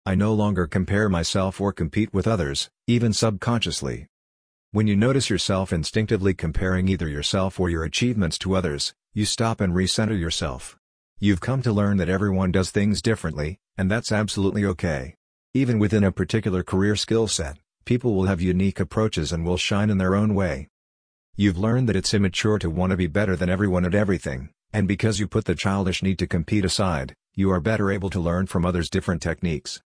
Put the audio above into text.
I no longer compare myself or compete with others, even subconsciously. When you notice yourself instinctively comparing either yourself or your achievements to others, you stop and recenter yourself. You've come to learn that everyone does things differently, and that's absolutely okay. Even within a particular career skill set, people will have unique approaches and will shine in their own way. You've learned that it's immature to want to be better than everyone at everything, and because you put the childish need to compete aside, you are better able to learn from others' different techniques.